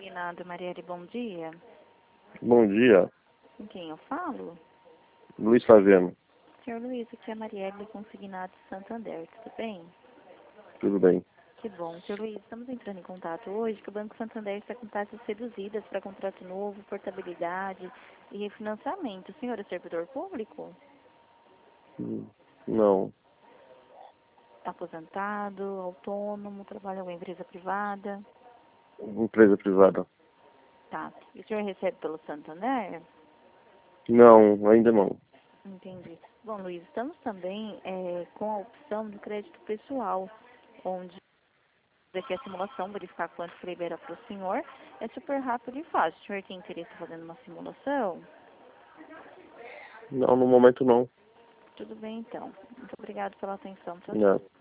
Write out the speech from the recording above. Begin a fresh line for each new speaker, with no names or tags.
Consignado Marielle, bom dia.
Bom dia,
Com quem eu falo?
Luiz Fabiano.
Senhor Luiz, aqui é a Marielle, Consignado Santander, tudo bem?
Tudo bem?
Que bom. Senhor Luiz, estamos entrando em contato hoje que o Banco Santander está com taxas reduzidas para contrato novo, portabilidade e refinanciamento. O senhor é servidor público?
Não,
Aposentado, autônomo, trabalha em alguma empresa privada?
empresa privada.
Tá. E o senhor recebe pelo Santander?
Não, ainda não.
Entendi. Bom, Luiz, estamos também com a opção do crédito pessoal, onde aqui a simulação, verificar quanto que libera para o senhor, é super rápido e fácil. O senhor tem interesse em fazendo uma simulação?
Não, no momento não.
Tudo bem, então. Muito obrigado pela atenção. Tchau, tchau.
Não.